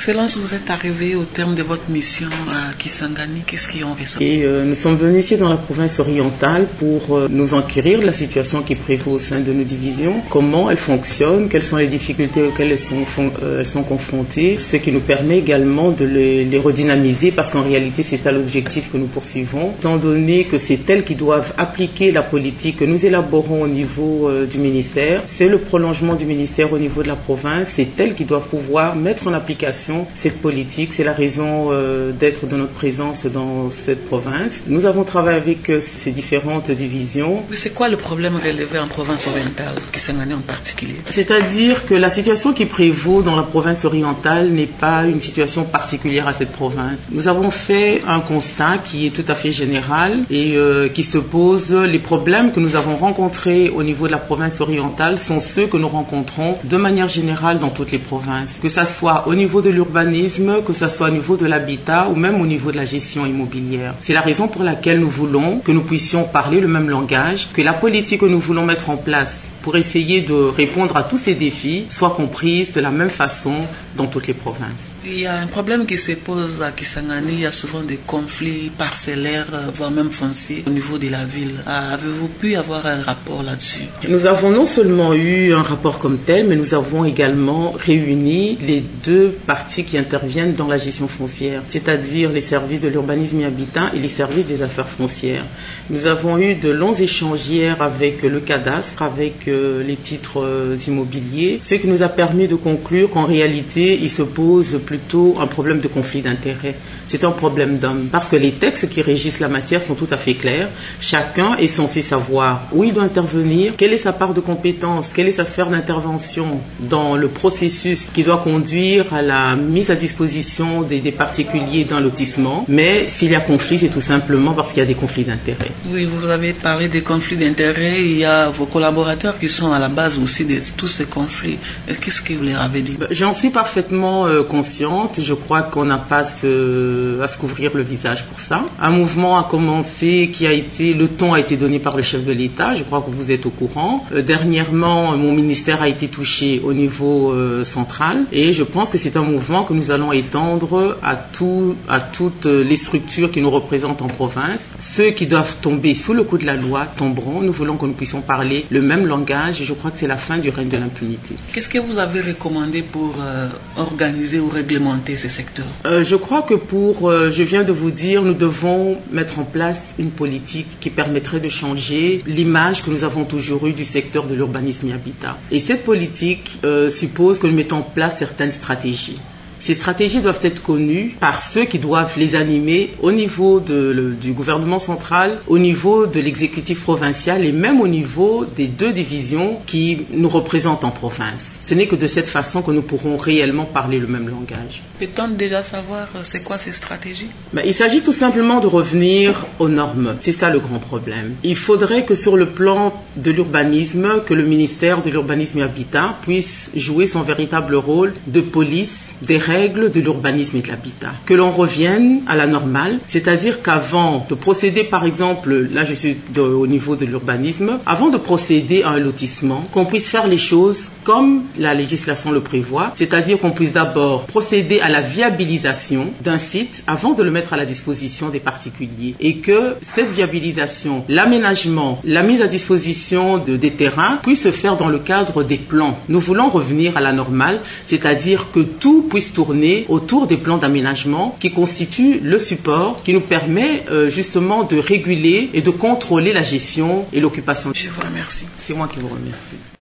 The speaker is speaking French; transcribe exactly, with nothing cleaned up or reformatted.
Excellence, vous êtes arrivé au terme de votre mission à Kisangani. Qu'est-ce qui en ressort? Et euh, nous sommes venus ici dans la province orientale pour euh, nous enquérir de la situation qui prévaut au sein de nos divisions, comment elles fonctionnent, quelles sont les difficultés auxquelles elles sont, euh, elles sont confrontées, ce qui nous permet également de les, les redynamiser, parce qu'en réalité c'est ça l'objectif que nous poursuivons, étant donné que c'est elles qui doivent appliquer la politique que nous élaborons au niveau euh, du ministère, c'est le prolongement du ministère au niveau de la province, c'est elles qui doivent pouvoir mettre en application cette politique, c'est la raison euh, d'être de notre présence dans cette province. Nous avons travaillé avec euh, ces différentes divisions. Mais c'est quoi le problème relevé en province orientale, Kisangani en particulier? C'est-à-dire que la situation qui prévaut dans la province orientale n'est pas une situation particulière à cette province. Nous avons fait un constat qui est tout à fait général et euh, qui se pose. Les problèmes que nous avons rencontrés au niveau de la province orientale sont ceux que nous rencontrons de manière générale dans toutes les provinces, que ça soit au niveau de l'urbanisme, que ça soit au niveau de l'habitat ou même au niveau de la gestion immobilière. C'est la raison pour laquelle nous voulons que nous puissions parler le même langage, que la politique que nous voulons mettre en place pour essayer de répondre à tous ces défis soit comprise de la même façon dans toutes les provinces. Il y a un problème qui se pose à Kisangani, il y a souvent des conflits parcellaires, voire même fonciers au niveau de la ville. Avez-vous pu avoir un rapport là-dessus? Nous avons non seulement eu un rapport comme tel, mais nous avons également réuni les deux parties qui interviennent dans la gestion foncière, c'est-à-dire les services de l'urbanisme et habitat et les services des affaires foncières. Nous avons eu de longs échanges hier avec le cadastre, avec les titres immobiliers, ce qui nous a permis de conclure qu'en réalité, il se pose plutôt un problème de conflit d'intérêts. C'est un problème d'homme, parce que les textes qui régissent la matière sont tout à fait clairs. Chacun est censé savoir où il doit intervenir, quelle est sa part de compétence, quelle est sa sphère d'intervention dans le processus qui doit conduire à la mise à disposition des, des particuliers d'un lotissement. Mais s'il y a conflit, c'est tout simplement parce qu'il y a des conflits d'intérêts. Oui, vous avez parlé des conflits d'intérêts. Il y a vos collaborateurs qui sont à la base aussi de tous ces conflits. Qu'est-ce que vous leur avez dit? J'en suis parfaitement euh, consciente. Je crois qu'on n'a pas ce, à se couvrir le visage pour ça. Un mouvement a commencé qui a été, le ton a été donné par le chef de l'État. Je crois que vous êtes au courant. Euh, dernièrement, mon ministère a été touché au niveau euh, central et je pense que c'est un mouvement que nous allons étendre à, tout, à toutes les structures qui nous représentent en province. Ceux qui doivent tomber sous le coup de la loi tomberont. Nous voulons que nous puissions parler le même langage et je crois que c'est la fin du règne de l'impunité. Qu'est-ce que vous avez recommandé pour euh, organiser ou réglementer ces secteurs? euh, Je crois que pour, euh, je viens de vous dire, nous devons mettre en place une politique qui permettrait de changer l'image que nous avons toujours eue du secteur de l'urbanisme et habitat. Et cette politique euh, suppose que nous mettons en place certaines stratégies. Ces stratégies doivent être connues par ceux qui doivent les animer au niveau de, le, du gouvernement central, au niveau de l'exécutif provincial et même au niveau des deux divisions qui nous représentent en province. Ce n'est que de cette façon que nous pourrons réellement parler le même langage. Peut-on déjà savoir c'est quoi ces stratégies? Ben, il s'agit tout simplement de revenir aux normes. C'est ça le grand problème. Il faudrait que sur le plan de l'urbanisme, que le ministère de l'urbanisme et habitat puisse jouer son véritable rôle de police des règles de l'urbanisme et de l'habitat. Que l'on revienne à la normale, c'est-à-dire qu'avant de procéder, par exemple, là je suis de, au niveau de l'urbanisme, avant de procéder à un lotissement, qu'on puisse faire les choses comme la législation le prévoit, c'est-à-dire qu'on puisse d'abord procéder à la viabilisation d'un site avant de le mettre à la disposition des particuliers et que cette viabilisation, l'aménagement, la mise à disposition de, des terrains puisse se faire dans le cadre des plans. Nous voulons revenir à la normale, c'est-à-dire que tout puisse tourner autour des plans d'aménagement qui constituent le support qui nous permet euh, justement de réguler et de contrôler la gestion et l'occupation. Je vous remercie. C'est moi qui vous remercie.